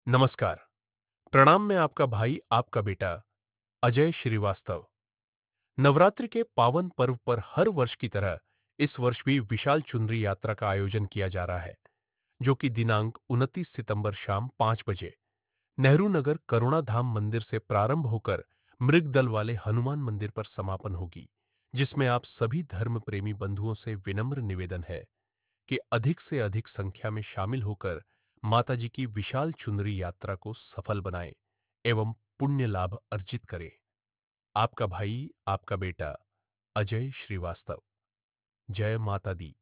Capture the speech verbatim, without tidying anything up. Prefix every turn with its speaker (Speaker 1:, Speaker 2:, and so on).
Speaker 1: नमस्कार। प्रणाम। मैं आपका भाई, आपका बेटा अजय श्रीवास्तव। नवरात्रि के पावन पर्व पर हर वर्ष की तरह इस वर्ष भी विशाल चुनरी यात्रा का आयोजन किया जा रहा है, जो कि दिनांक उनतीस सितंबर शाम पाँच बजे नेहरू नगर करुणा धाम मंदिर से प्रारंभ होकर मृगदल वाले हनुमान मंदिर पर समापन होगी, जिसमें आप सभी धर्म प्रेमी बंधुओं से विनम्र निवेदन है कि अधिक से अधिक संख्या में शामिल होकर माताजी की विशाल चुनरी यात्रा को सफल बनाएं एवं पुण्य लाभ अर्जित करें। आपका भाई, आपका बेटा अजय श्रीवास्तव। जय माता दी।